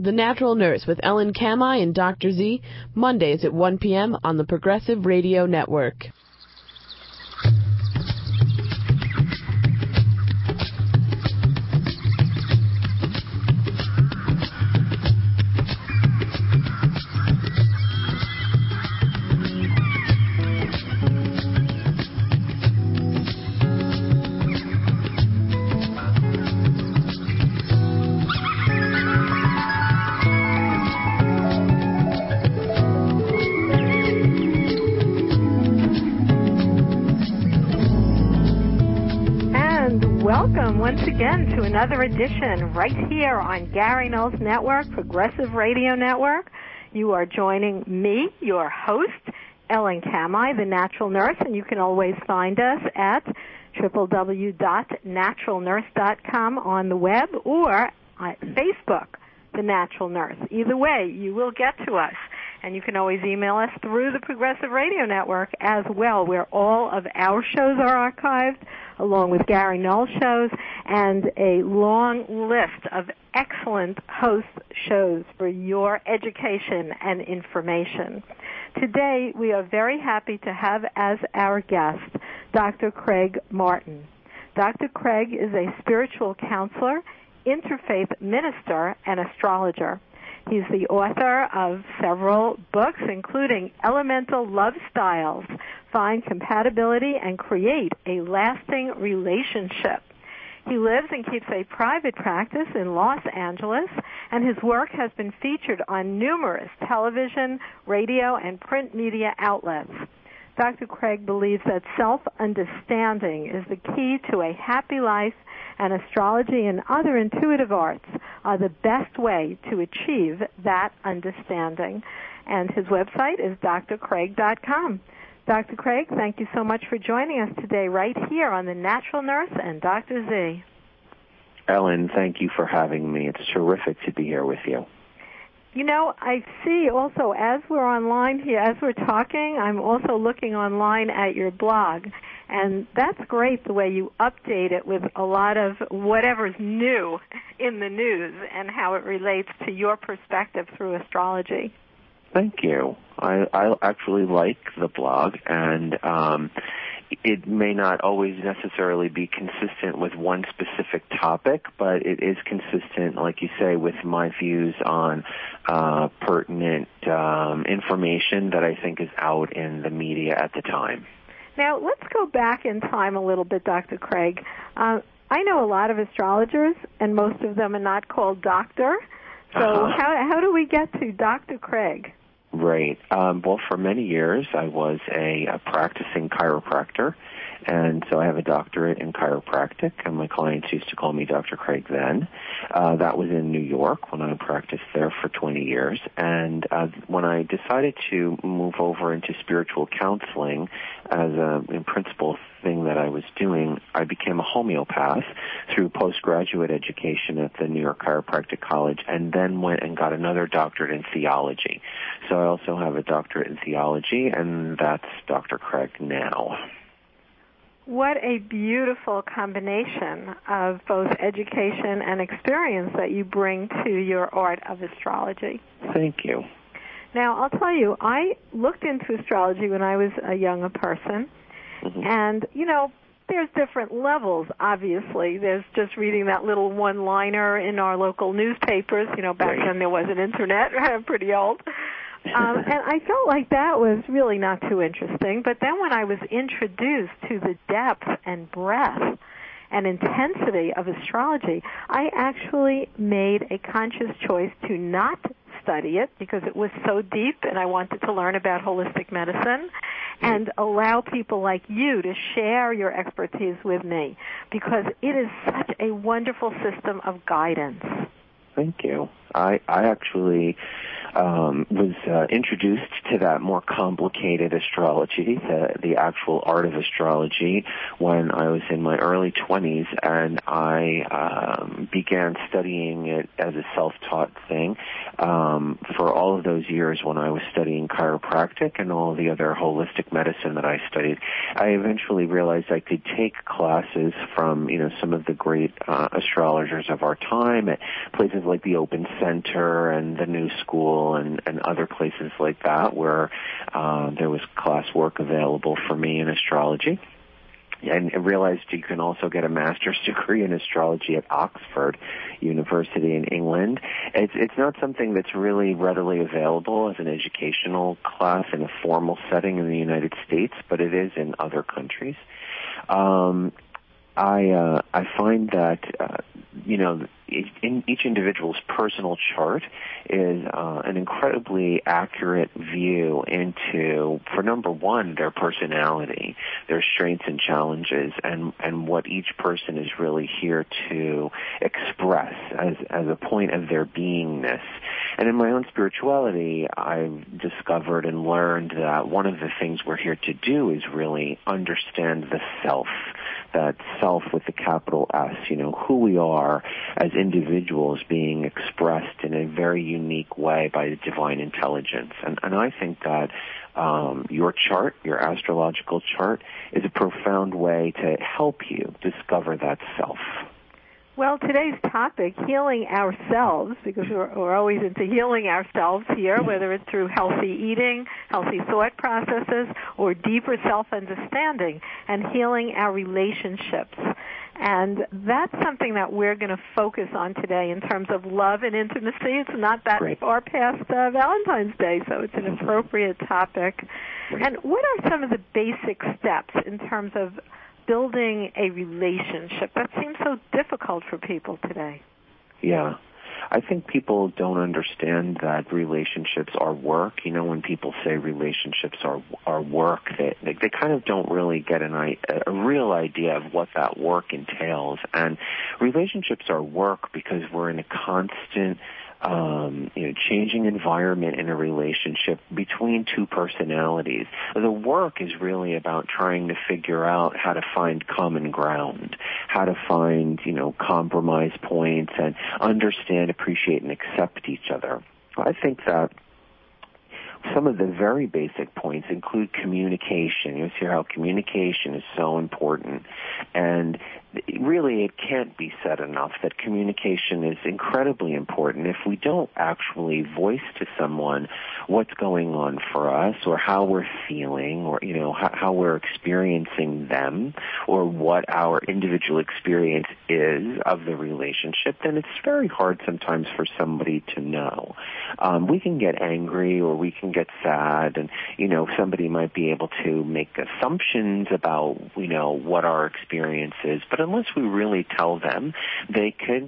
The Natural Nurse with Ellen Kamhi and Dr. Z, Mondays at 1 p.m. on the Progressive Radio Network. Welcome once again to another edition right here on Gary Knowles Network, Progressive Radio Network. You are joining me, your host, Ellen Kamhi, the Natural Nurse, and you can always find us at www.naturalnurse.com on the web or at Facebook, The Natural Nurse. Either way, you will get to us. And you can always email us through the Progressive Radio Network as well, where all of our shows are archived, along with Gary Knowles shows, and a long list of excellent host shows for your education and information. Today, we are very happy to have as our guest Dr. Craig Martin. Dr. Craig is a spiritual counselor, interfaith minister, and astrologer. He's the author of several books, including Elemental Love Styles, Find Compatibility and Create a Lasting Relationship. He lives and keeps a private practice in Los Angeles, and his work has been featured on numerous television, radio, and print media outlets. Dr. Craig believes that self-understanding is the key to a happy life, and astrology and other intuitive arts are the best way to achieve that understanding. And his website is drcraig.com. Dr. Craig, thank you so much for joining us today right here on The Natural Nurse and Dr. Z. Ellen, thank you for having me. It's terrific to be here with you. You know, I see also as we're online here, as we're talking, I'm also looking online at your blog. And that's great the way you update it with a lot of whatever's new in the news and how it relates to your perspective through astrology. Thank you. I actually like the blog, and it may not always necessarily be consistent with one specific topic, but it is consistent, like you say, with my views on pertinent information that I think is out in the media at the time. Now, let's go back in time a little bit, Dr. Craig. I know a lot of astrologers, and most of them are not called doctor. So how do we get to Dr. Craig? Right. Well, for many years, I was a practicing chiropractor, and so I have a doctorate in chiropractic, and my clients used to call me Dr. Craig then. That was in New York when I practiced there for 20 years. And when I decided to move over into spiritual counseling as in principle thing that I was doing, I became a homeopath through postgraduate education at the New York Chiropractic College, and then went and got another doctorate in theology. So I also have a doctorate in theology, and that's Dr. Craig now. What a beautiful combination of both education and experience that you bring to your art of astrology. Thank you. Now, I'll tell you, I looked into astrology when I was a younger person, and, you know, there's different levels, obviously. There's just reading that little one-liner in our local newspapers. You know, back then there wasn't internet. I'm pretty old. And I felt like that was really not too interesting. But then when I was introduced to the depth and breadth and intensity of astrology, I actually made a conscious choice to not study it because it was so deep, and I wanted to learn about holistic medicine and allow people like you to share your expertise with me, because it is such a wonderful system of guidance. Thank you. I actually was introduced to that more complicated astrology, the actual art of astrology, when I was in my early 20s, and I began studying it as a self-taught thing for all of those years when I was studying chiropractic and all the other holistic medicine that I studied. I eventually realized I could take classes from, some of the great astrologers of our time at places like the Open Center and the New School and other places like that where there was classwork available for me in astrology. And I realized you can also get a master's degree in astrology at Oxford University in England. It's not something that's really readily available as an educational class in a formal setting in the United States, but it is in other countries. I find that each individual's personal chart is an incredibly accurate view into, for number one, their personality, their strengths and challenges, and what each person is really here to express as a point of their beingness. And in my own spirituality, I've discovered and learned that one of the things we're here to do is really understand the self, that self with the capital S, who we are as individuals being expressed in a very unique way by the divine intelligence. And I think that your chart, your astrological chart, is a profound way to help you discover that self. Well, today's topic, healing ourselves, because we're always into healing ourselves here, whether it's through healthy eating, healthy thought processes, or deeper self-understanding, and healing our relationships. And that's something that we're going to focus on today in terms of love and intimacy. It's not that far past Valentine's Day, so it's an appropriate topic. And what are some of the basic steps in terms of building a relationship? That seems so difficult for people today. Yeah. I think people don't understand that relationships are work. When people say relationships are work, they kind of don't really get a real idea of what that work entails. And relationships are work because we're in a constant changing environment in a relationship between two personalities. The work is really about trying to figure out how to find common ground, how to find, compromise points and understand, appreciate, and accept each other. I think that some of the very basic points include communication. You see how communication is so important. And really, it can't be said enough that communication is incredibly important. If we don't actually voice to someone what's going on for us or how we're feeling or, how we're experiencing them or what our individual experience is of the relationship, then it's very hard sometimes for somebody to know. We can get angry or we can get sad and, somebody might be able to make assumptions about, what our experience is, but unless we really tell them, they could,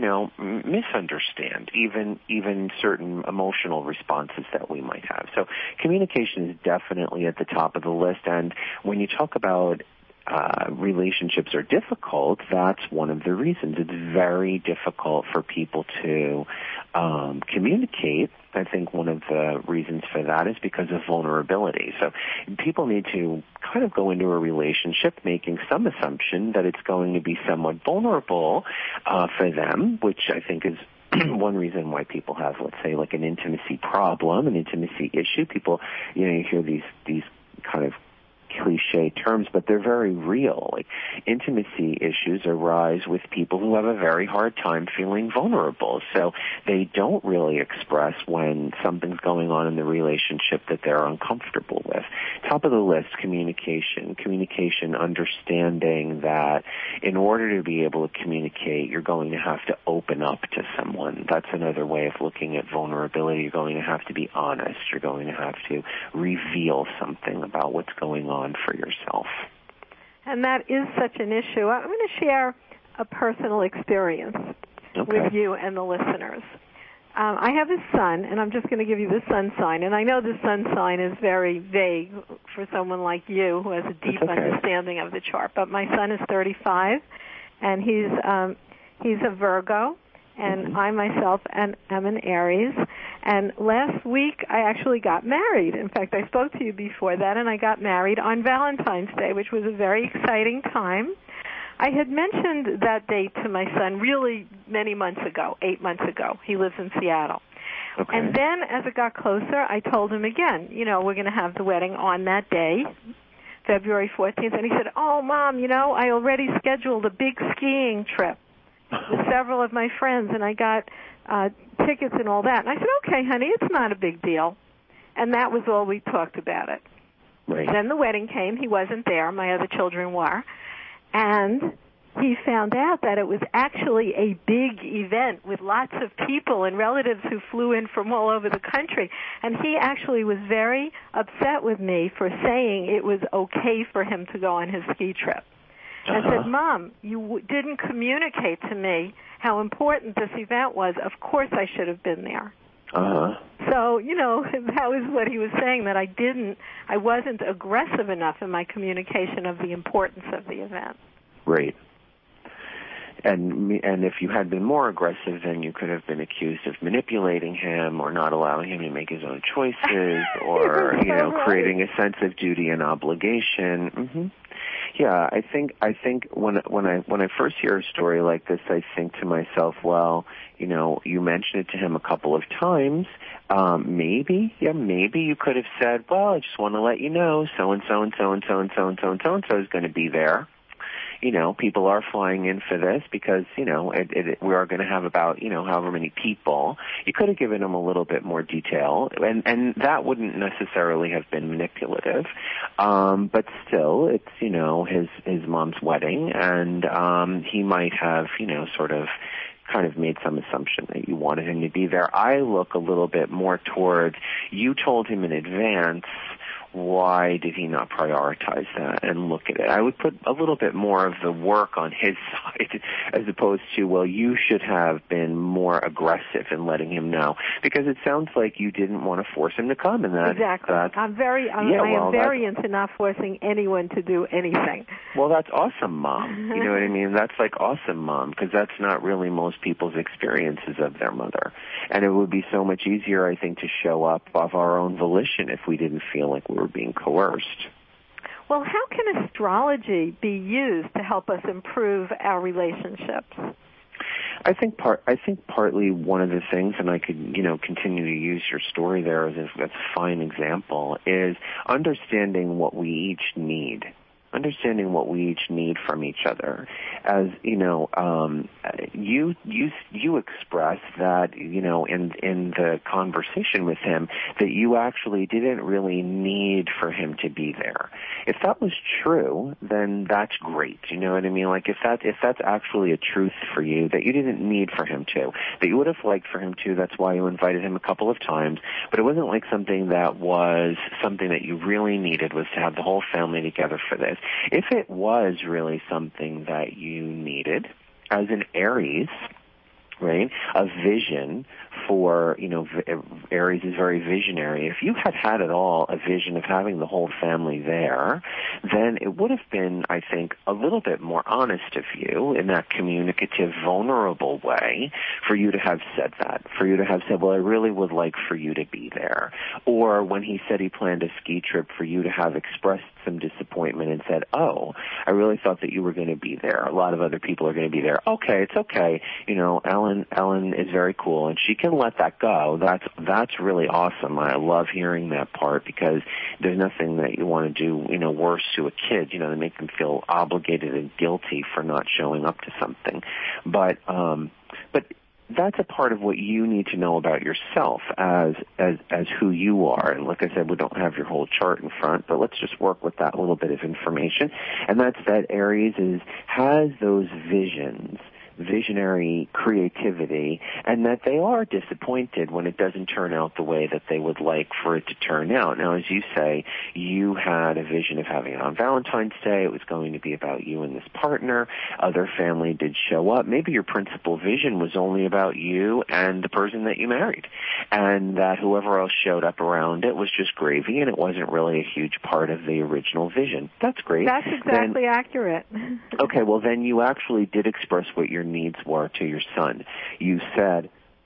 misunderstand even certain emotional responses that we might have. So communication is definitely at the top of the list. And when you talk about relationships are difficult, that's one of the reasons. It's very difficult for people to communicate. I think one of the reasons for that is because of vulnerability. So people need to kind of go into a relationship making some assumption that it's going to be somewhat vulnerable for them, which I think is one reason why people have, let's say, like an intimacy problem, an intimacy issue. People, you hear these kind of cliche terms, but they're very real. Like intimacy issues arise with people who have a very hard time feeling vulnerable. So they don't really express when something's going on in the relationship that they're uncomfortable with. Top of the list, communication. Communication, understanding that in order to be able to communicate, you're going to have to open up to someone. That's another way of looking at vulnerability. You're going to have to be honest. You're going to have to reveal something about what's going on for yourself. And that is such an issue. I'm going to share a personal experience with you and the listeners. I have a son, and I'm just going to give you the sun sign. And I know the sun sign is very vague for someone like you who has a deep understanding of the chart. But my son is 35, and he's a Virgo, and I myself am an Aries. And last week, I actually got married. In fact, I spoke to you before that, and I got married on Valentine's Day, which was a very exciting time. I had mentioned that date to my son really many months ago, 8 months ago. He lives in Seattle. Okay. And then as it got closer, I told him again, we're going to have the wedding on that day, February 14th. And he said, oh, Mom, I already scheduled a big skiing trip with several of my friends, and I got tickets and all that. And I said, okay, honey, it's not a big deal. And that was all we talked about it. Right. Then the wedding came. He wasn't there. My other children were. And he found out that it was actually a big event with lots of people and relatives who flew in from all over the country. And he actually was very upset with me for saying it was okay for him to go on his ski trip. And said, Mom, you didn't communicate to me how important this event was. Of course I should have been there. So, that was what he was saying, that I wasn't aggressive enough in my communication of the importance of the event. Right. And if you had been more aggressive, then you could have been accused of manipulating him or not allowing him to make his own choices or, creating a sense of duty and obligation. Mm-hmm. Yeah, I think when I first hear a story like this, I think to myself, well, you mentioned it to him a couple of times. Maybe you could have said, well, I just want to let you know, so and so and so and so and so and so and so and so is going to be there. People are flying in for this because, we are going to have about, however many people. You could have given him a little bit more detail, and that wouldn't necessarily have been manipulative. But still, it's, his mom's wedding, and, he might have, sort of kind of made some assumption that you wanted him to be there. I look a little bit more towards, you told him in advance, why did he not prioritize that and look at it? I would put a little bit more of the work on his side as opposed to, well, you should have been more aggressive in letting him know, because it sounds like you didn't want to force him to come. And that, exactly. I am very into not forcing anyone to do anything. Well, that's awesome, Mom. You know what I mean? That's like awesome, Mom, because that's not really most people's experiences of their mother. And it would be so much easier, I think, to show up of our own volition if we didn't feel like we were being coerced. Well, how can astrology be used to help us improve our relationships? I think partly one of the things, and I could, continue to use your story there as a fine example, is understanding what we each need. Understanding what we each need from each other. As you expressed that, in the conversation with him, that you actually didn't really need for him to be there. If that was true, then that's great. You know what I mean? Like if that's actually a truth for you, that you didn't need for him to, that you would have liked for him to, that's why you invited him a couple of times, but it wasn't like something that you really needed, was to have the whole family together for this. If it was really something that you needed, as an Aries, right, a vision for, Aries is very visionary. If you had at all a vision of having the whole family there, then it would have been, I think, a little bit more honest of you in that communicative, vulnerable way for you to have said that, for you to have said, well, I really would like for you to be there. Or when he said he planned a ski trip, for you to have expressed some disappointment and said, oh, I really thought that you were going to be there. A lot of other people are going to be there. Okay, it's okay. Ellen is very cool, and she can let that go. That's really awesome. I love hearing that part, because there's nothing that you want to do, worse to a kid, to make them feel obligated and guilty for not showing up to something. But that's a part of what you need to know about yourself as who you are. And like I said, we don't have your whole chart in front, but let's just work with that little bit of information. And that's that Aries has those visions, visionary creativity, and that they are disappointed when it doesn't turn out the way that they would like for it to turn out. Now, as you say, you had a vision of having it on Valentine's Day. It was going to be about you and this partner. Other family did show up. Maybe your principal vision was only about you and the person that you married, and that whoever else showed up around it was just gravy, and it wasn't really a huge part of the original vision. That's great. That's exactly accurate. Okay, well, then you actually did express what your needs were to your son. You said,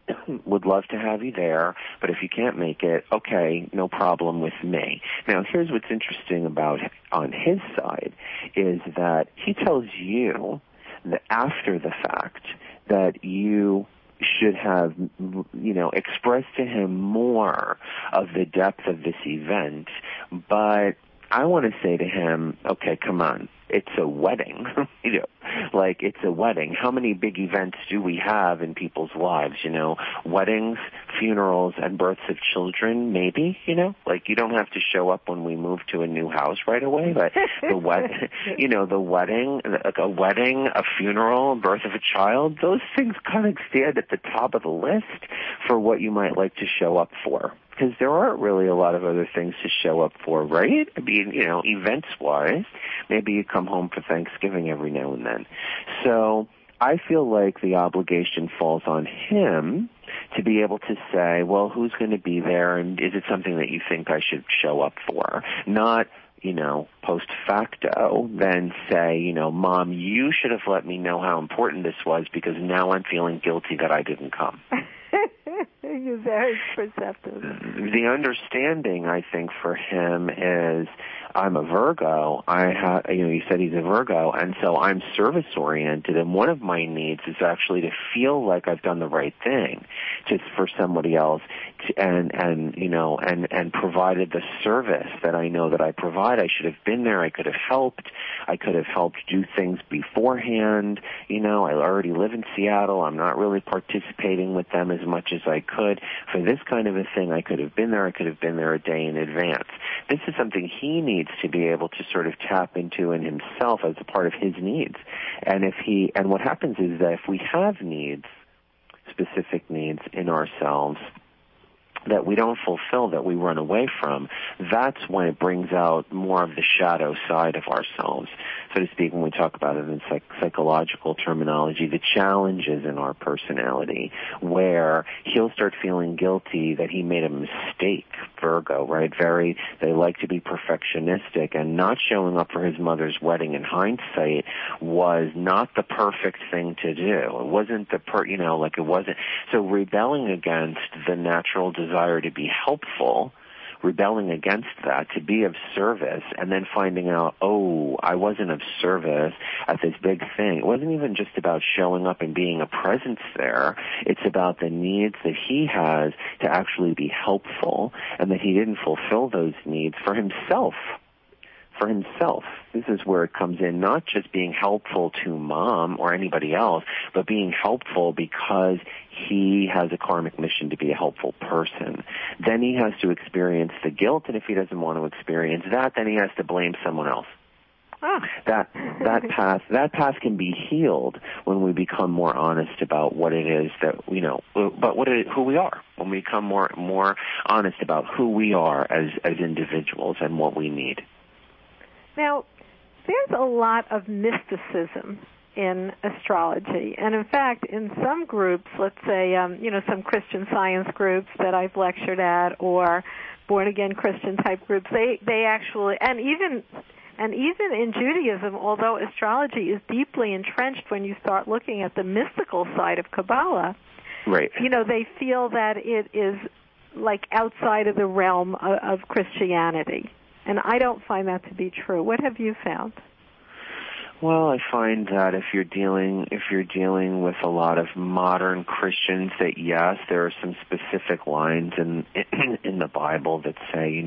would love to have you there, but if you can't make it, okay, no problem with me. Now, here's what's interesting about on his side is that he tells you that after the fact that you should have, expressed to him more of the depth of this event, but I want to say to him, okay, come on, it's a wedding. It's a wedding. How many big events do we have in people's lives? Weddings, funerals, and births of children, maybe, you don't have to show up when we move to a new house right away, but the wedding, a wedding, a funeral, birth of a child, those things kind of stand at the top of the list for what you might like to show up for. Because there aren't really a lot of other things to show up for, right? I mean, events-wise, maybe you come home for Thanksgiving every now and then. So I feel like the obligation falls on him to be able to say, well, who's going to be there, and is it something that you think I should show up for? Not, post facto, then say, Mom, you should have let me know how important this was because now I'm feeling guilty that I didn't come. You're very perceptive. The understanding, I think, for him is I'm a Virgo. You said he's a Virgo, and so I'm service-oriented, and one of my needs is actually to feel like I've done the right thing for somebody else and provided the service that I know that I provide. I should have been there. I could have helped. I could have helped do things beforehand. I already live in Seattle. I'm not really participating with them as much as I could. For this kind of a thing, I could have been there. I could have been there a day in advance. This is something he needs to be able to sort of tap into in himself as a part of his needs. And what happens is that if we have needs, specific needs in ourselves, that we don't fulfill, that we run away from, that's when it brings out more of the shadow side of ourselves, so to speak, when we talk about it in psychological terminology, the challenges in our personality, where he'll start feeling guilty that he made a mistake. Virgo, right? They like to be perfectionistic, and not showing up for his mother's wedding in hindsight was not the perfect thing to do. It wasn't it wasn't. So rebelling against the natural desire to be helpful, rebelling against that, to be of service, and then finding out, I wasn't of service at this big thing. It wasn't even just about showing up and being a presence there. It's about the needs that he has to actually be helpful, and that he didn't fulfill those needs for himself. This is where it comes in, not just being helpful to Mom or anybody else, but being helpful because he has a karmic mission to be a helpful person. Then he has to experience the guilt, and if he doesn't want to experience that, then he has to blame someone else. Oh. That path can be healed when we become more honest about what it is that who we are. When we become more honest about who we are as individuals and what we need. Now, there's a lot of mysticism in astrology, and in fact, in some groups, let's say, some Christian Science groups that I've lectured at, or born-again Christian type groups, they actually, and even in Judaism, although astrology is deeply entrenched when you start looking at the mystical side of Kabbalah, right? They feel that it is like outside of the realm of Christianity. And I don't find that to be true. What have you found? Well, I find that if you're dealing with a lot of modern Christians, that yes, there are some specific lines in the Bible that say,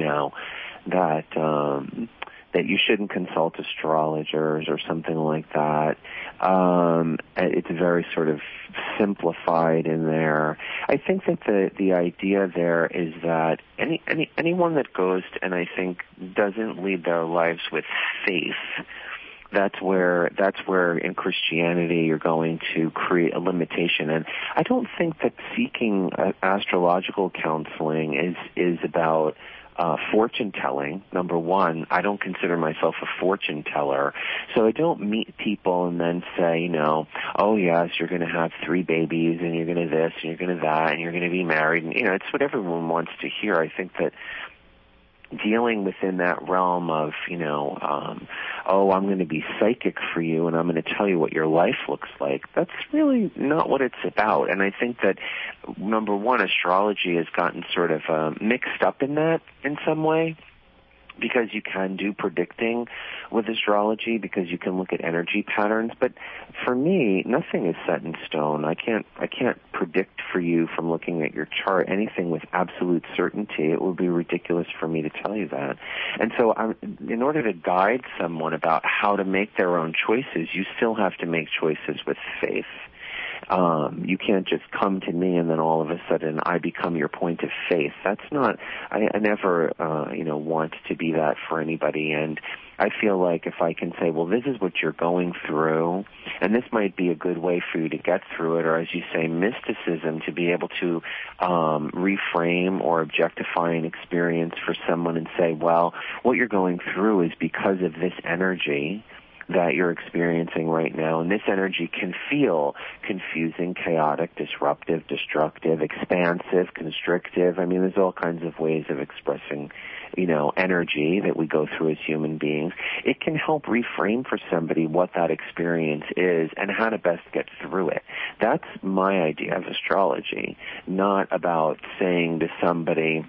that you shouldn't consult astrologers or something like that. It's very sort of simplified in there. I think that the idea there is that anyone that goes and I think doesn't lead their lives with faith, that's where in Christianity you're going to create a limitation. And I don't think that seeking astrological counseling is about fortune telling. Number one, I don't consider myself a fortune teller, so I don't meet people and then say, oh yes, you're going to have 3 babies and you're going to this and you're going to that and you're going to be married, and it's what everyone wants to hear. I think that dealing within that realm of, oh, I'm going to be psychic for you and I'm going to tell you what your life looks like. That's really not what it's about. And I think that, number one, astrology has gotten sort of mixed up in that in some way, because you can do predicting with astrology, because you can look at energy patterns. But for me, nothing is set in stone. I can't predict for you from looking at your chart anything with absolute certainty. It would be ridiculous for me to tell you that. And so in order to guide someone about how to make their own choices, you still have to make choices with faith. You can't just come to me and then all of a sudden I become your point of faith. That's not, I never, want to be that for anybody. And I feel like if I can say, well, this is what you're going through, and this might be a good way for you to get through it, or as you say, mysticism, to be able to reframe or objectify an experience for someone and say, well, what you're going through is because of this energy that you're experiencing right now, and this energy can feel confusing, chaotic, disruptive, destructive, expansive, constrictive. I mean, there's all kinds of ways of expressing, energy that we go through as human beings. It can help reframe for somebody what that experience is and how to best get through it. That's my idea of astrology, not about saying to somebody,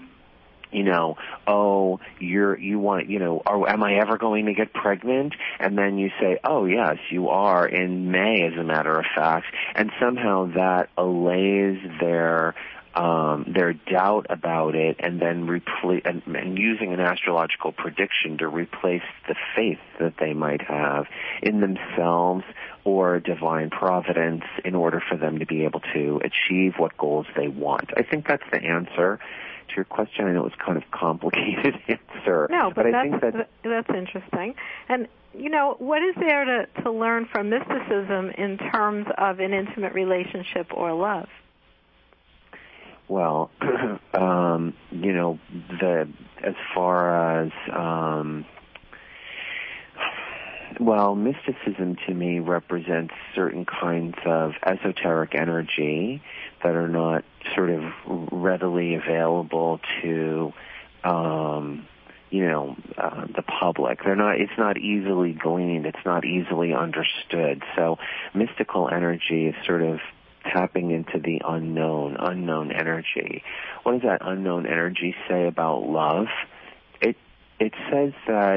am I ever going to get pregnant? And then you say, oh, yes, you are in May, as a matter of fact. And somehow that allays their doubt about it, and then and using an astrological prediction to replace the faith that they might have in themselves or divine providence in order for them to be able to achieve what goals they want. I think that's the answer to your question. I know it's kind of complicated answer. No, but I think that's interesting. And, what is there to learn from mysticism in terms of an intimate relationship or love? Well, as far as, mysticism to me represents certain kinds of esoteric energy that are not sort of readily available to, the public. It's not easily gleaned. It's not easily understood. So mystical energy is sort of tapping into the unknown energy. What does that unknown energy say about love? It says that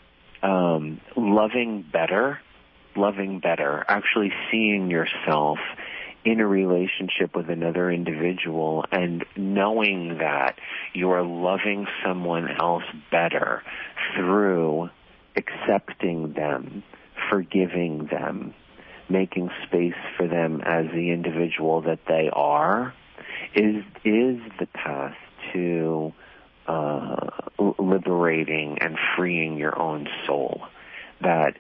loving better, actually seeing yourself in a relationship with another individual and knowing that you're loving someone else better through accepting them, forgiving them, making space for them as the individual that they are, is the path to liberating and freeing your own soul. That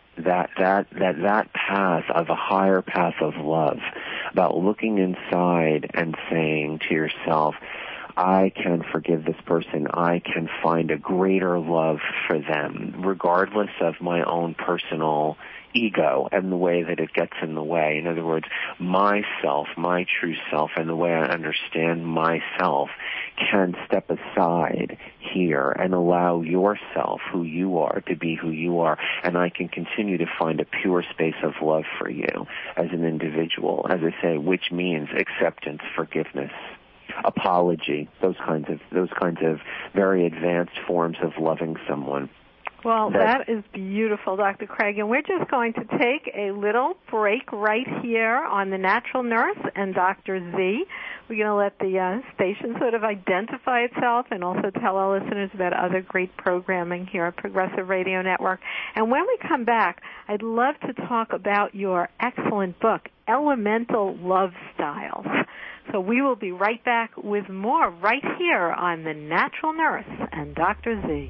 path of a higher path of love, about looking inside and saying to yourself, I can forgive this person. I can find a greater love for them, regardless of my own personal ego and the way that it gets in the way. In other words, myself, my true self, and the way I understand myself can step aside here and allow yourself, who you are, to be who you are. And I can continue to find a pure space of love for you as an individual, as I say, which means acceptance, forgiveness, apology, those kinds of very advanced forms of loving someone. Well, that is beautiful, Dr. Craig, and we're just going to take a little break right here on The Natural Nurse and Dr. Z. We're going to let the station sort of identify itself and also tell our listeners about other great programming here at Progressive Radio Network. And when we come back, I'd love to talk about your excellent book, Elemental Love Styles. So we will be right back with more right here on The Natural Nurse and Dr. Z.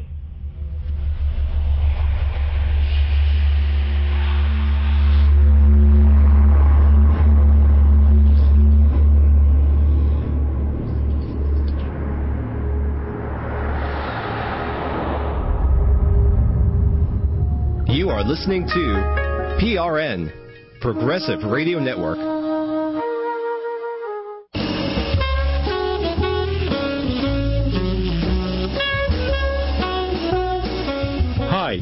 You are listening to PRN, Progressive Radio Network.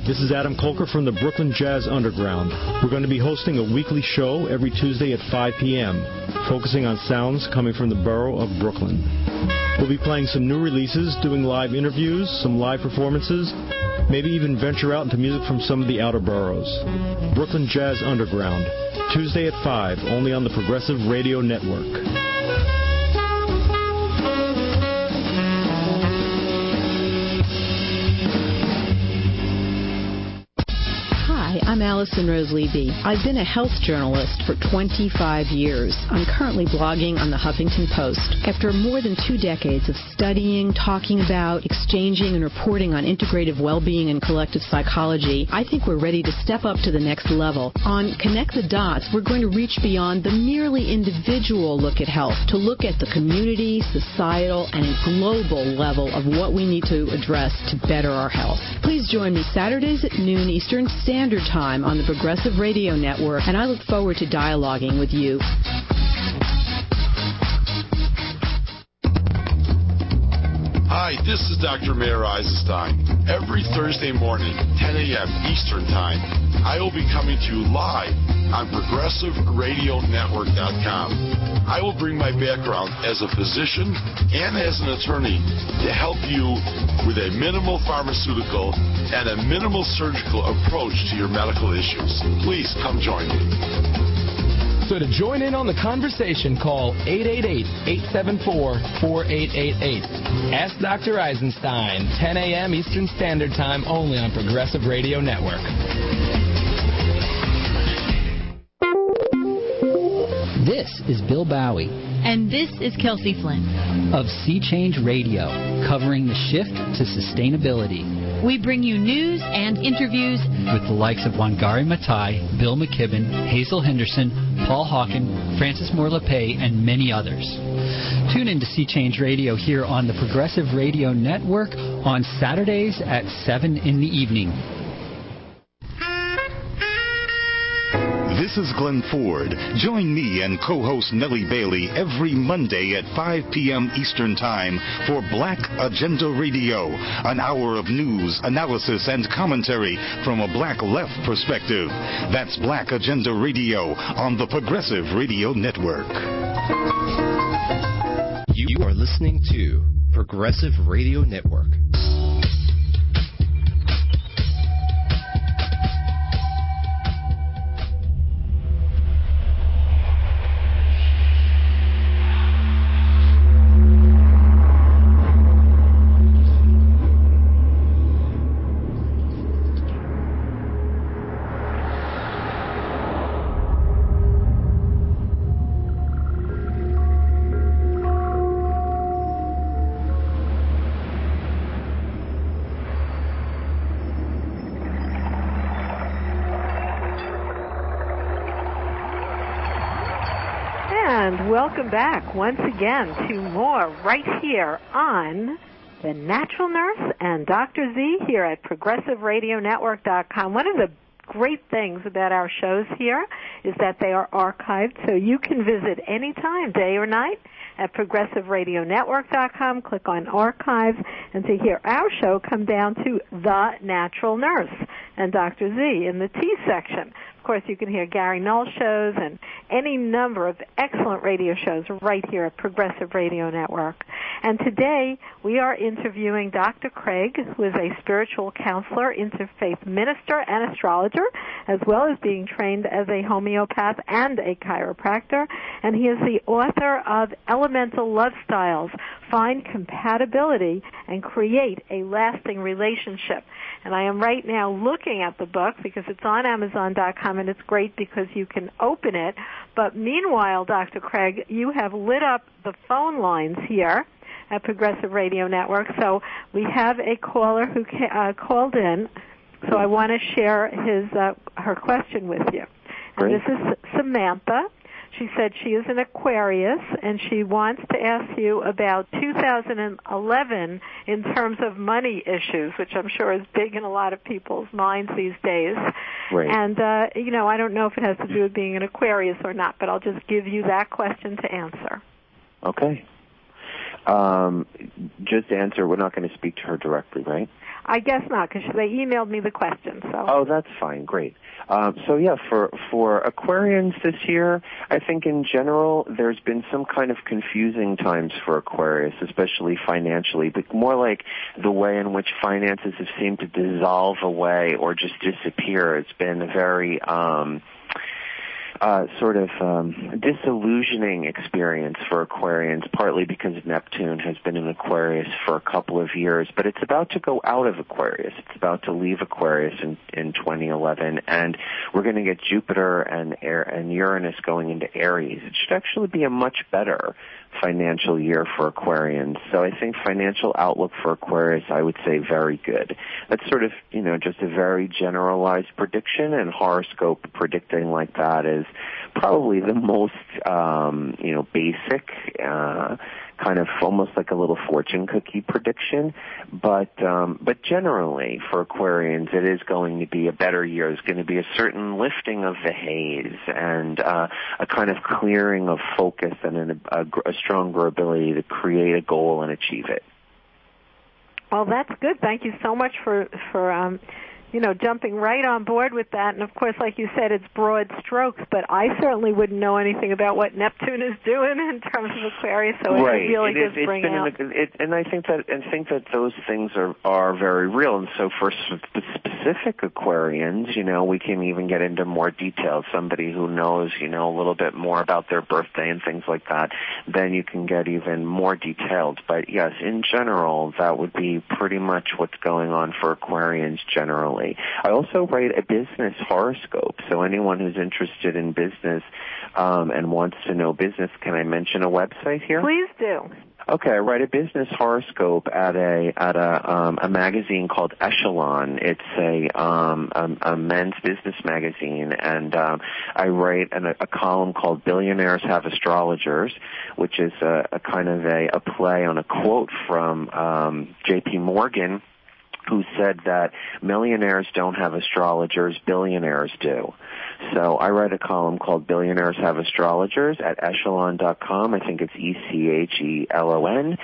this is Adam Kolker from the Brooklyn Jazz Underground. We're going to be hosting a weekly show every Tuesday at 5 p.m., focusing on sounds coming from the borough of Brooklyn. We'll be playing some new releases, doing live interviews, some live performances, maybe even venture out into music from some of the outer boroughs. Brooklyn Jazz Underground, Tuesday at 5, only on the Progressive Radio Network. I'm Allison Rose Levy. I've been a health journalist for 25 years. I'm currently blogging on the Huffington Post. After more than 2 decades of studying, talking about, exchanging, and reporting on integrative well-being and collective psychology, I think we're ready to step up to the next level. On Connect the Dots, we're going to reach beyond the merely individual look at health to look at the community, societal, and global level of what we need to address to better our health. Please join me Saturdays at noon Eastern Standard Time on the Progressive Radio Network, and I look forward to dialoguing with you. Hi, this is Dr. Mayor Eisenstein. Every Thursday morning, 10 a.m. Eastern Time, I will be coming to you live on ProgressiveRadioNetwork.com. I will bring my background as a physician and as an attorney to help you with a minimal pharmaceutical and a minimal surgical approach to your medical issues. Please come join me. So to join in on the conversation, call 888-874-4888. Ask Dr. Eisenstein, 10 a.m. Eastern Standard Time, only on Progressive Radio Network. This is Bill Bowie. And this is Kelsey Flynn. Of Sea Change Radio, covering the shift to sustainability. We bring you news and interviews with the likes of Wangari Maathai, Bill McKibben, Hazel Henderson, Paul Hawken, Francis Moore LePay, and many others. Tune in to Sea Change Radio here on the Progressive Radio Network on Saturdays at 7 in the evening. This is Glenn Ford. Join me and co-host Nellie Bailey every Monday at 5 p.m. Eastern Time for Black Agenda Radio, an hour of news, analysis, and commentary from a black left perspective. That's Black Agenda Radio on the Progressive Radio Network. You are listening to Progressive Radio Network. Welcome back once again to more right here on The Natural Nurse and Dr. Z here at ProgressiveRadioNetwork.com. One of the great things about our shows here is that they are archived, so you can visit anytime, day or night, at ProgressiveRadioNetwork.com. Click on Archives, and to hear our show, come down to The Natural Nurse and Dr. Z in the T section. Of course, you can hear Gary Null's shows and any number of excellent radio shows right here at Progressive Radio Network. And today, we are interviewing Dr. Craig, who is a spiritual counselor, interfaith minister, and astrologer, as well as being trained as a homeopath and a chiropractor. And he is the author of Elemental Love Styles, Find Compatibility and Create a Lasting Relationship. And I am right now looking at the book because it's on Amazon.com, and it's great because you can open it. But meanwhile, Dr. Craig, you have lit up the phone lines here at Progressive Radio Network. So we have a caller who called in, so I want to share her question with you. And this is Samantha. She said she is an Aquarius, and she wants to ask you about 2011 in terms of money issues, which I'm sure is big in a lot of people's minds these days. Right. And, I don't know if it has to do with being an Aquarius or not, but I'll just give you that question to answer. Okay. Just to answer, we're not going to speak to her directly, right? I guess not, because they emailed me the question. So. Oh, that's fine. Great. For Aquarians this year, I think in general there's been some kind of confusing times for Aquarius, especially financially, but more like the way in which finances have seemed to dissolve away or just disappear. It's been a very disillusioning experience for Aquarians, partly because Neptune has been in Aquarius for a couple of years, but it's about to go out of Aquarius. It's about to leave Aquarius in 2011, and we're going to get Jupiter and Uranus going into Aries. It should actually be a much better financial year for Aquarians. So I think financial outlook for Aquarius, I would say very good. That's sort of, just a very generalized prediction, and horoscope predicting like that is probably the most, basic, kind of almost like a little fortune cookie prediction. But generally for Aquarians, it is going to be a better year. There's going to be a certain lifting of the haze and a kind of clearing of focus and a stronger ability to create a goal and achieve it. Well, that's good. Thank you so much for jumping right on board with that. And, of course, like you said, it's broad strokes, but I certainly wouldn't know anything about what Neptune is doing in terms of Aquarius, so right. It really does bring out. And I think that those things are very real. And so for specific Aquarians, we can even get into more detail. Somebody who knows, a little bit more about their birthday and things like that, then you can get even more detailed. But, yes, in general, that would be pretty much what's going on for Aquarians generally. I also write a business horoscope, so anyone who's interested in business and wants to know business, can I mention a website here? Please do. Okay, I write a business horoscope at a magazine called Echelon. It's a men's business magazine, and I write a column called Billionaires Have Astrologers, which is a kind of a play on a quote from J.P. Morgan, who said that millionaires don't have astrologers, billionaires do. So I write a column called Billionaires Have Astrologers at echelon.com. I think it's ECHELON,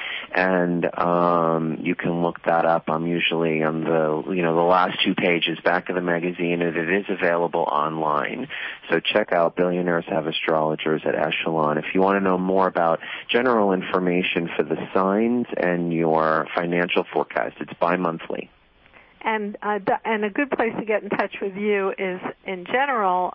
and you can look that up. I'm usually on the last 2 pages back of the magazine, and it is available online. So check out Billionaires Have Astrologers at Echelon. If you want to know more about general information for the signs and your financial forecast, it's bi-monthly. And a good place to get in touch with you is, in general,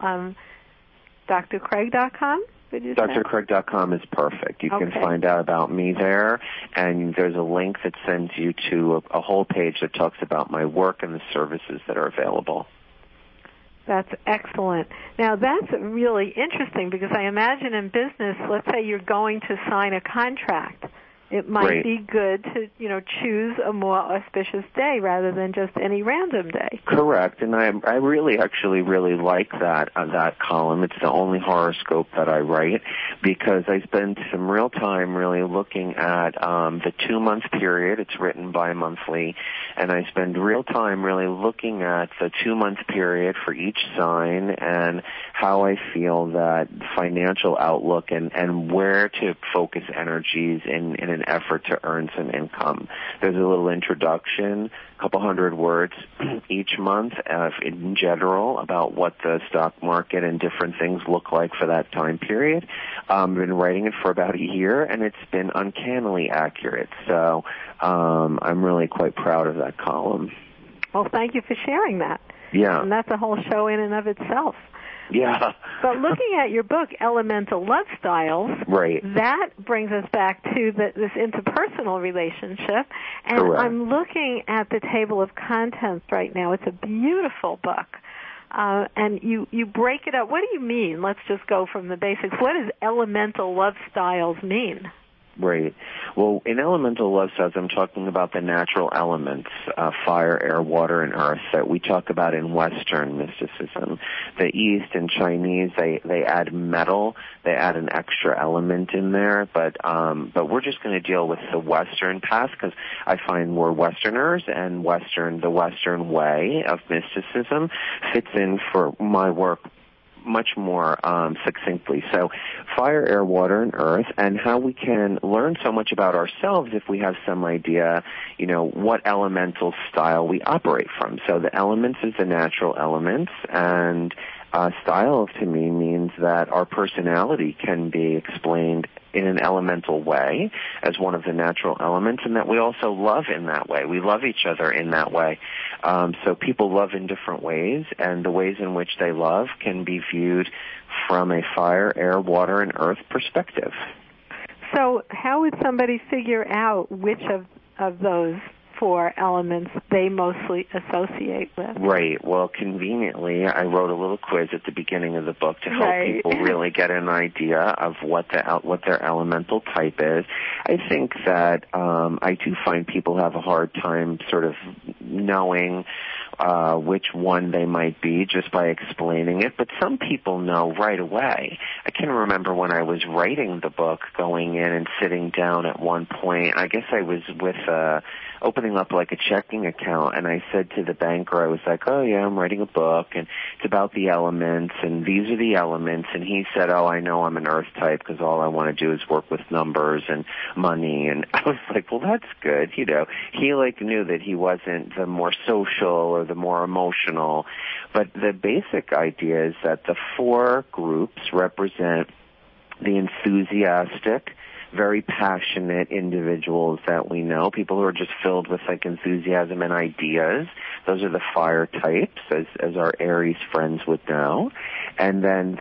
drcraig.com. drcraig.com is perfect. You can find out about me there, and there's a link that sends you to a whole page that talks about my work and the services that are available. That's excellent. Now, that's really interesting because I imagine in business, let's say you're going to sign a contract. It might be good to, choose a more auspicious day rather than just any random day. Correct, and I really like that column. It's the only horoscope that I write because I spend some real time really looking at the 2-month period. It's written bi-monthly, and I spend real time really looking at the 2-month period for each sign and how I feel that financial outlook and where to focus energies in an effort to earn some income. There's a little introduction, a couple hundred words each month in general about what the stock market and different things look like for that time period. I've been writing it for about a year, and it's been uncannily accurate. So I'm really quite proud of that column. Well, thank you for sharing that. Yeah. And that's a whole show in and of itself. Yeah. But looking at your book, Elemental Love Styles, that brings us back to this interpersonal relationship. And I'm looking at the table of contents right now. It's a beautiful book. And you break it up. What do you mean? Let's just go from the basics. What does Elemental Love Styles mean? Right. Well, in Elemental Love Styles, I'm talking about the natural elements, fire, air, water, and earth that we talk about in Western mysticism. The East and Chinese, they add metal, they add an extra element in there, but we're just going to deal with the Western path because I find we're Westerners, and the Western way of mysticism fits in for my work much more succinctly. So fire, air, water, and earth, and how we can learn so much about ourselves if we have some idea, what elemental style we operate from. So the elements is the natural elements, and style to me means that our personality can be explained in an elemental way as one of the natural elements, and that we also love in that way. We love each other in that way. So people love in different ways, and the ways in which they love can be viewed from a fire, air, water, and earth perspective. So how would somebody figure out which of those four elements they mostly associate with? Right. Well, conveniently, I wrote a little quiz at the beginning of the book to help people really get an idea of what their elemental type is. I think that I do find people have a hard time sort of knowing which one they might be just by explaining it, but some people know right away. I can remember when I was writing the book, going in and sitting down at one point. I guess I was with opening up like a checking account, and I said to the banker, I was like, oh yeah, I'm writing a book, and it's about the elements, and these are the elements, and he said, oh, I know I'm an earth type because all I want to do is work with numbers and money, and I was like, well, that's good, He knew that he wasn't the more social or the more emotional, but the basic idea is that the four groups represent the enthusiastic, very passionate individuals that we know, people who are just filled with enthusiasm and ideas. Those are the fire types, as our Aries friends would know. And then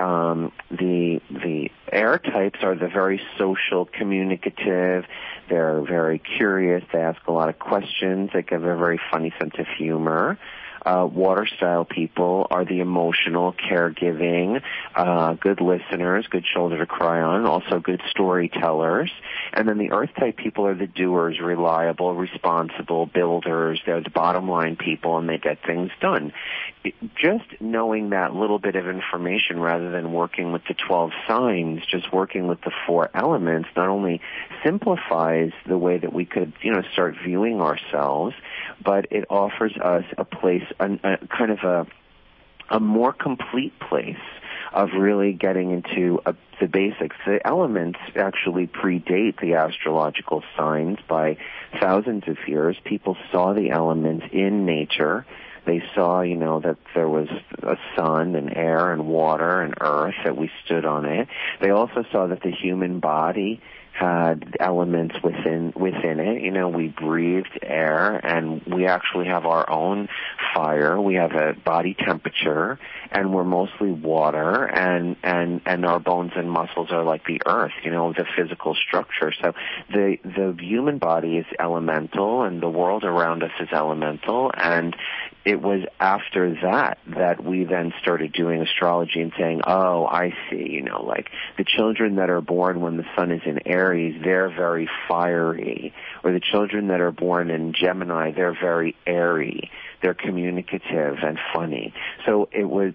the air types are the very social, communicative. They're very curious. They ask a lot of questions. They have a very funny sense of humor. Water style people are the emotional, caregiving, good listeners, good shoulder to cry on, also good storytellers. And then the earth type people are the doers, reliable, responsible, builders. They're the bottom line people, and they get things done. Just knowing that little bit of information rather than working with the 12 signs, just working with the four elements, not only simplifies the way that we could, start viewing ourselves, but it offers us a place, kind of a more complete place of really getting into the basics. The elements actually predate the astrological signs by thousands of years. People saw the elements in nature. They saw, that there was a sun and air and water and earth, that we stood on it. They also saw that the human body had elements within it. We breathed air, and we actually have our own fire. We have a body temperature, and we're mostly water, and our bones and muscles are like the earth, the physical structure. So the human body is elemental, and the world around us is elemental, and it was after that we then started doing astrology and saying, oh, I see, the children that are born when the sun is in Aries, they're very fiery. Or the children that are born in Gemini, they're very airy. They're communicative and funny. So it was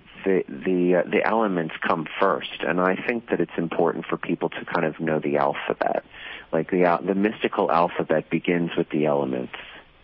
the elements come first, and I think that it's important for people to kind of know the alphabet. The mystical alphabet begins with the elements.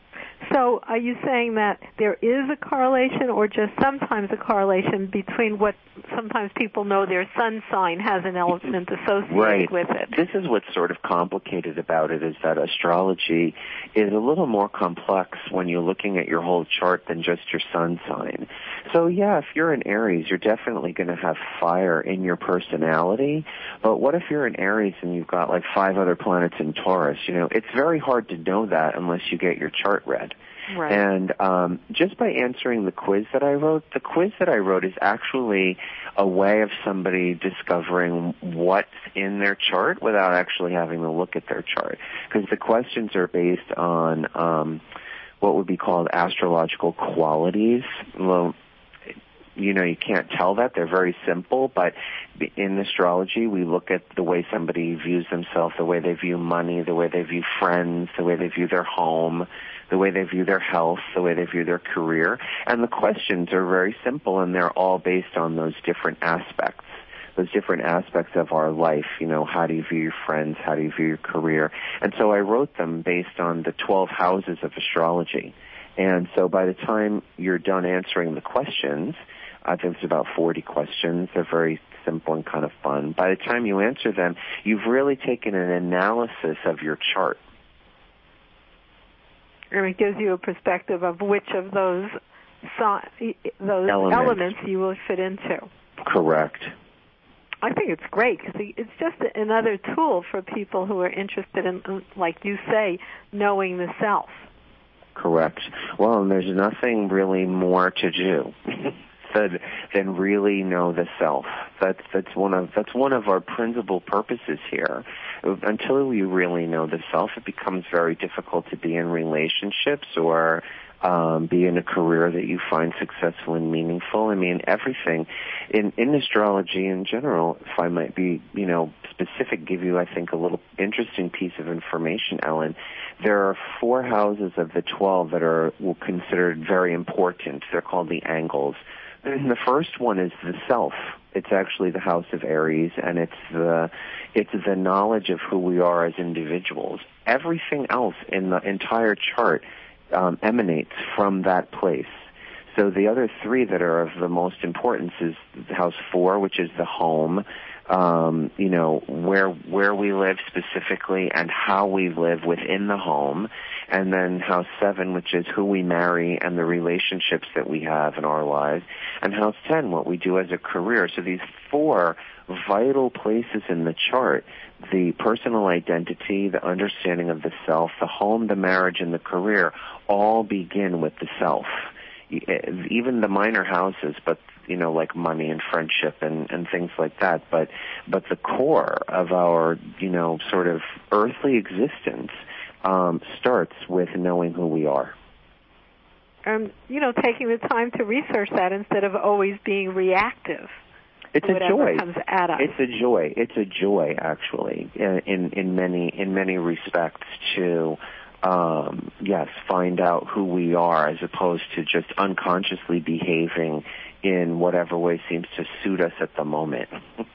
So are you saying that there is a correlation, or just sometimes a correlation between what sometimes people know their sun sign has an element associated with it? This is what's sort of complicated about it, is that astrology is a little more complex when you're looking at your whole chart than just your sun sign. So yeah, if you're an Aries, you're definitely going to have fire in your personality, but what if you're an Aries and you've got 5 other planets in Taurus? It's very hard to know that unless you get your chart read. Right. And just by answering the quiz that I wrote is actually a way of somebody discovering what's in their chart without actually having to look at their chart. Because the questions are based on what would be called astrological qualities. Well, you can't tell that. They're very simple, but in astrology, we look at the way somebody views themselves, the way they view money, the way they view friends, the way they view their home, the way they view their health, the way they view their career. And the questions are very simple, and they're all based on those different aspects of our life. How do you view your friends? How do you view your career? And so I wrote them based on the 12 houses of astrology. And so by the time you're done answering the questions, I think it's about 40 questions. They're very simple and kind of fun. By the time you answer them, you've really taken an analysis of your chart. And it gives you a perspective of which of those elements you will fit into. Correct. I think it's great because it's just another tool for people who are interested in, like you say, knowing the self. Correct. Well, and there's nothing really more to do than really know the self. That's one of our principal purposes here. Until you really know the self, it becomes very difficult to be in relationships or be in a career that you find successful and meaningful. I mean, everything in astrology in general, if I might be, specific, give you, I think, a little interesting piece of information, Ellen. There are 4 houses of the 12 that are considered very important. They're called the angles. And the first one is the self. It's actually the house of Aries, and it's the knowledge of who we are as individuals. Everything else in the entire chart emanates from that place. So the other 3 that are of the most importance is house 4, which is the home, where we live specifically and how we live within the home, and then house 7, which is who we marry and the relationships that we have in our lives, and house 10, what we do as a career. So these 4 vital places in the chart, the personal identity, the understanding of the self, the home, the marriage, and the career, all begin with the self. Even the minor houses, but like money and friendship and things like that. But the core of our sort of earthly existence starts with knowing who we are. Taking the time to research that instead of always being reactive. It's a joy. Comes at us. It's a joy. It's a joy, actually, in many respects to. Find out who we are as opposed to just unconsciously behaving in whatever way seems to suit us at the moment.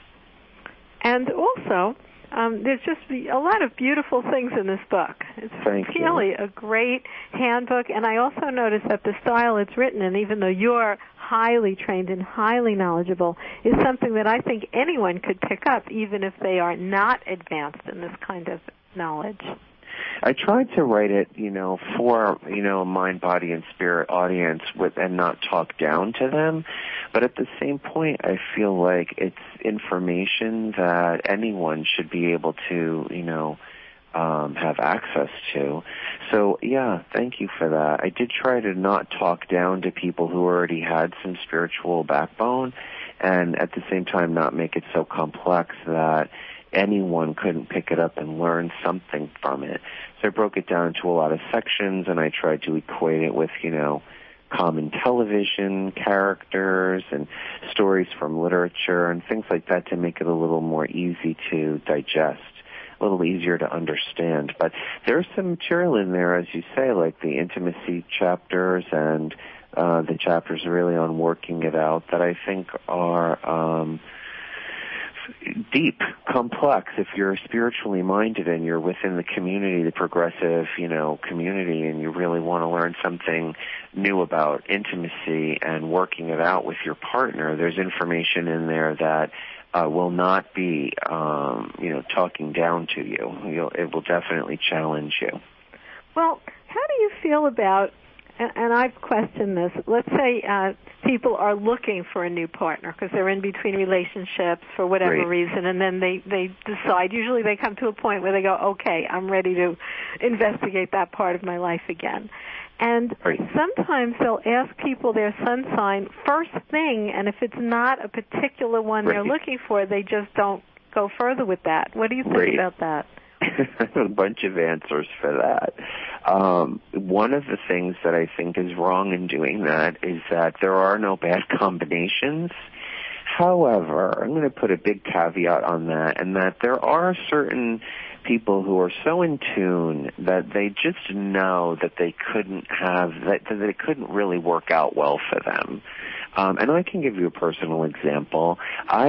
And also, there's just a lot of beautiful things in this book. It's really a great handbook, and I also noticed that the style it's written in, even though you're highly trained and highly knowledgeable, is something that I think anyone could pick up, even if they are not advanced in this kind of knowledge. I tried to write it, for, a mind, body, and spirit audience and not talk down to them. But at the same point, I feel like it's information that anyone should be able to, have access to. So, yeah, thank you for that. I did try to not talk down to people who already had some spiritual backbone, and at the same time not make it so complex that anyone couldn't pick it up and learn something from it. So I broke it down into a lot of sections, and I tried to equate it with, common television characters and stories from literature and things like that to make it a little more easy to digest, a little easier to understand. But there's some material in there, as you say, like the intimacy chapters and the chapters really on working it out that I think are deep, complex. If you're spiritually minded and you're within the community, the progressive, community, and you really want to learn something new about intimacy and working it out with your partner, there's information in there that will not be, talking down to you. It will definitely challenge you. Well, how do you feel about, and I've questioned this, let's say people are looking for a new partner because they're in between relationships for whatever reason, and then they decide, usually they come to a point where they go, okay, I'm ready to investigate that part of my life again. And sometimes they'll ask people their sun sign first thing, and if it's not a particular one they're looking for, they just don't go further with that. What do you think about that? I have a bunch of answers for that. One of the things that I think is wrong in doing that is that there are no bad combinations. However, I'm going to put a big caveat on that, and that there are certain people who are so in tune that they just know that they couldn't that it couldn't really work out well for them. And I can give you a personal example.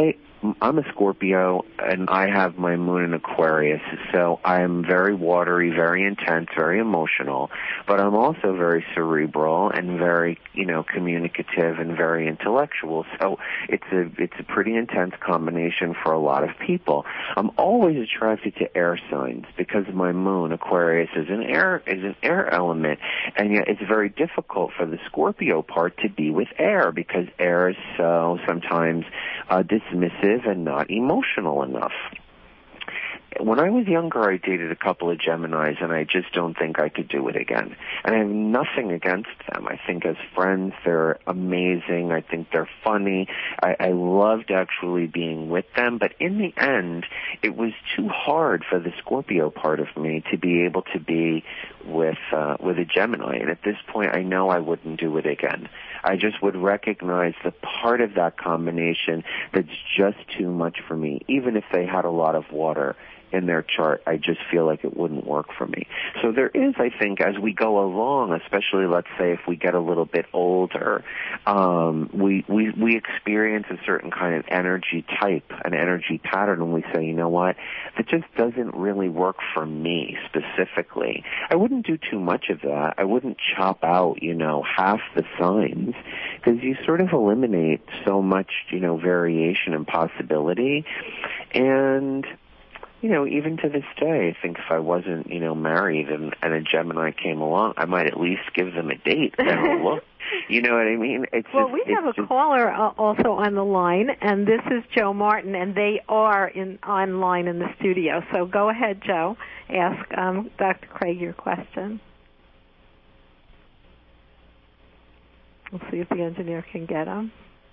I'm a Scorpio, and I have my moon in Aquarius, so I'm very watery, very intense, very emotional, but I'm also very cerebral and very, communicative and very intellectual. So it's a pretty intense combination for a lot of people. I'm always attracted to air signs because my moon, Aquarius, is an air element, and yet it's very difficult for the Scorpio part to be with air because air is so sometimes dismissive and not emotional enough. When I was younger, I dated a couple of Geminis, and I just don't think I could do it again. And I have nothing against them. I think as friends, they're amazing. I think they're funny. I loved actually being with them. But in the end, it was too hard for the Scorpio part of me to be able to be with a Gemini. And at this point, I know I wouldn't do it again. I just would recognize the part of that combination that's just too much for me, even if they had a lot of water in their chart. I just feel like it wouldn't work for me. So there is, I think, as we go along, especially let's say if we get a little bit older, we experience a certain kind of energy type, an energy pattern, and we say, you know what, that just doesn't really work for me specifically. I wouldn't do too much of that. I wouldn't chop out, half the signs, because you sort of eliminate so much, variation and possibility. And even to this day, I think if I wasn't, married and a Gemini came along, I might at least give them a date and a look. You know what I mean? We have a caller also on the line, and this is Joe Martin, and they are online in the studio. So go ahead, Joe. Ask Dr. Craig your question. We'll see if the engineer can get him.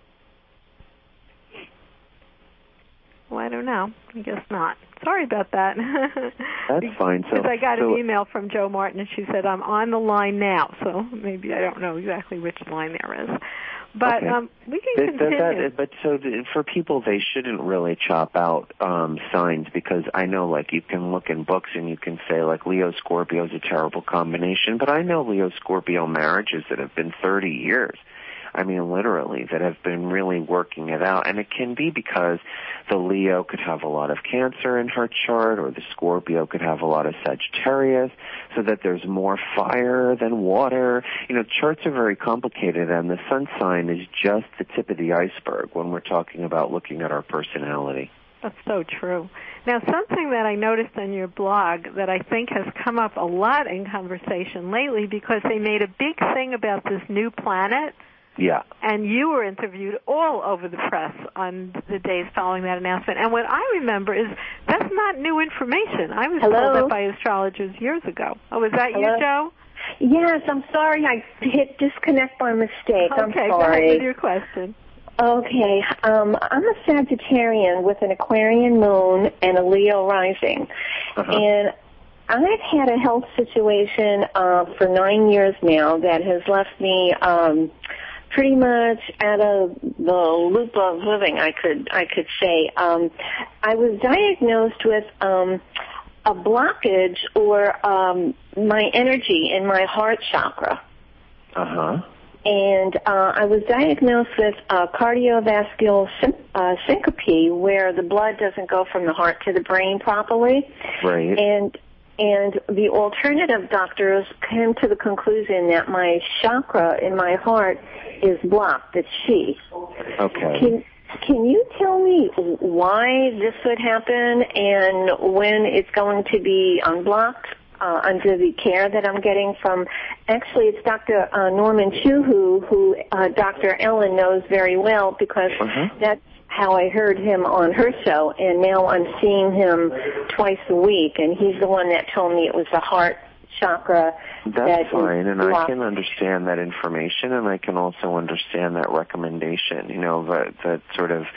Well, I don't know. I guess not. Sorry about that. That's fine. Because I got an email from Joe Martin, and she said, I'm on the line now. So maybe I don't know exactly which line there is. But okay. We can continue. For people, they shouldn't really chop out signs, because I know, you can look in books and you can say, Leo-Scorpio is a terrible combination, but I know Leo-Scorpio marriages that have been 30 years. I mean, literally, that have been really working it out. And it can be because the Leo could have a lot of Cancer in her chart, or the Scorpio could have a lot of Sagittarius, so that there's more fire than water. Charts are very complicated, and the sun sign is just the tip of the iceberg when we're talking about looking at our personality. That's so true. Now, something that I noticed on your blog that I think has come up a lot in conversation lately, because they made a big thing about this new planet. Yeah. And you were interviewed all over the press on the days following that announcement. And what I remember is that's not new information. I was told that by astrologers years ago. Oh, was that you, Joe? Yes, I'm sorry. I hit disconnect by mistake. I'm sorry. Go ahead with your question. Okay. I'm a Sagittarian with an Aquarian moon and a Leo rising. Uh-huh. And I've had a health situation for 9 years now that has left me pretty much out of the loop of living, I could say. I was diagnosed with a blockage or my energy in my heart chakra. Uh-huh. And I was diagnosed with cardiovascular syncope, where the blood doesn't go from the heart to the brain properly. Right. And the alternative doctors came to the conclusion that my chakra in my heart is blocked, it's Chi. Okay. Can you tell me why this would happen and when it's going to be unblocked under the care that I'm getting from, actually it's Dr. Norman Chu, who Dr. Ellen knows very well, because that's how I heard him on her show, and now I'm seeing him twice a week, and he's the one that told me it was the heart chakra. That's fine, and I can understand that information, and I can also understand that recommendation, that sort of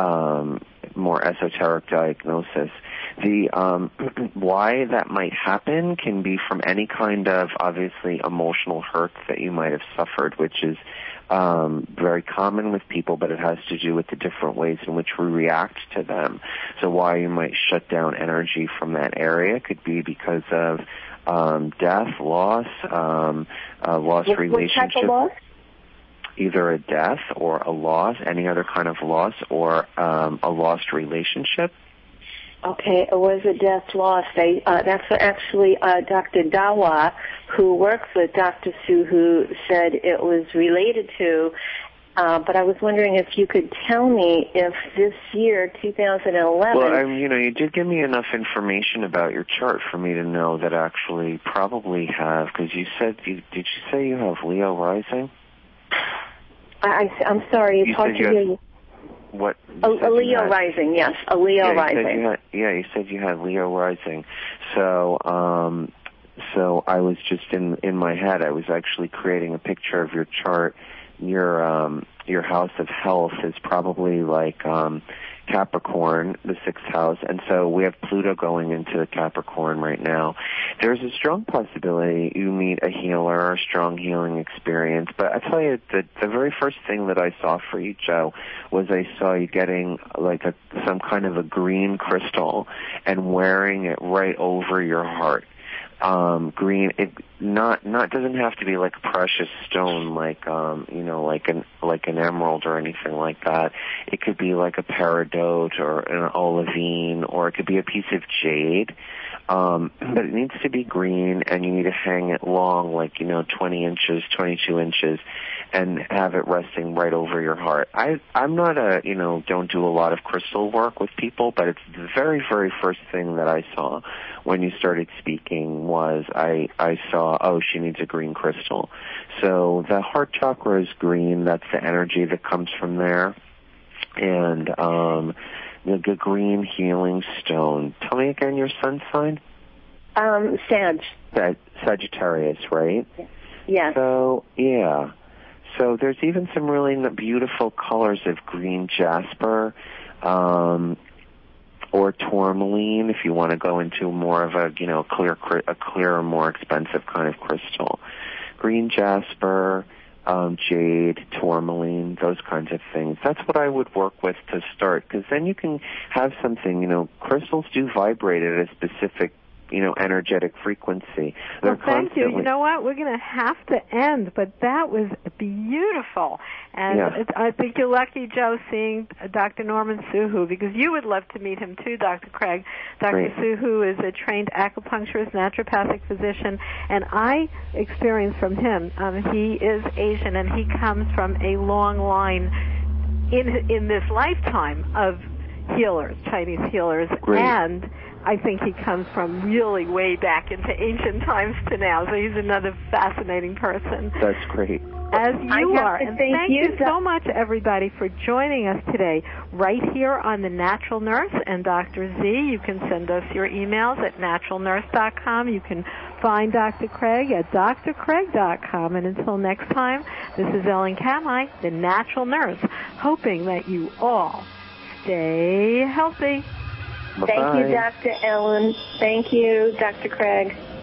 more esoteric diagnosis. The why that might happen can be from any kind of, obviously, emotional hurt that you might have suffered, which is very common with people, but it has to do with the different ways in which we react to them. So why you might shut down energy from that area could be because of death, loss, lost relationship. What type of loss? either a death or a loss, any other kind of loss, or a lost relationship? Okay, it was a death loss. That's actually Dr. Dawa, who works with Dr. Sue, who said it was related to. But I was wondering if you could tell me if this year, 2011... Well, you did give me enough information about your chart for me to know that actually probably have, because you said, did you say you have Leo rising? I'm sorry, it's hard to hear you. What? A Leo rising, yes, a Leo rising. You said you had Leo rising. So I was just in my head, I was actually creating a picture of your chart. Your house of health is probably like Capricorn, the 6th house, and so we have Pluto going into Capricorn right now. There's a strong possibility you meet a healer, a strong healing experience, but I tell you, the very first thing that I saw for you, Joe, was I saw you getting like some kind of a green crystal and wearing it right over your heart. Green, it doesn't have to be like a precious stone, like like an emerald or anything like that. It could be like a peridot or an olivine, or it could be a piece of jade. But it needs to be green, and you need to hang it long, like 20 inches, 22 inches, and have it resting right over your heart. I'm not don't do a lot of crystal work with people, but it's the very, very first thing that I saw when you started speaking was I saw, she needs a green crystal. So the heart chakra is green. That's the energy that comes from there. And the green healing stone. Tell me again your sun sign. Sagittarius, right? Yes. So, yeah. So there's even some really beautiful colors of green jasper, or tourmaline, if you want to go into more of a clearer, more expensive kind of crystal. Green jasper, jade, tourmaline, those kinds of things. That's what I would work with to start, because then you can have something. Crystals do vibrate at a specific energetic frequency. Well, thank you. You know what? We're going to have to end, but that was beautiful. And I think you're lucky, Joe, seeing Dr. Norman Suhu, because you would love to meet him too, Dr. Craig. Dr. Suhu is a trained acupuncturist, naturopathic physician, and I experienced from him, he is Asian, and he comes from a long line in this lifetime of healers, Chinese healers, and I think he comes from really way back into ancient times to now, so he's another fascinating person. That's great. As you are. And thank you so much, everybody, for joining us today right here on The Natural Nurse and Dr. Z. You can send us your emails at naturalnurse.com. You can find Dr. Craig at drcraig.com. And until next time, this is Ellen Kamai, The Natural Nurse, hoping that you all stay healthy. Thank you, Dr. Ellen. Thank you, Dr. Craig.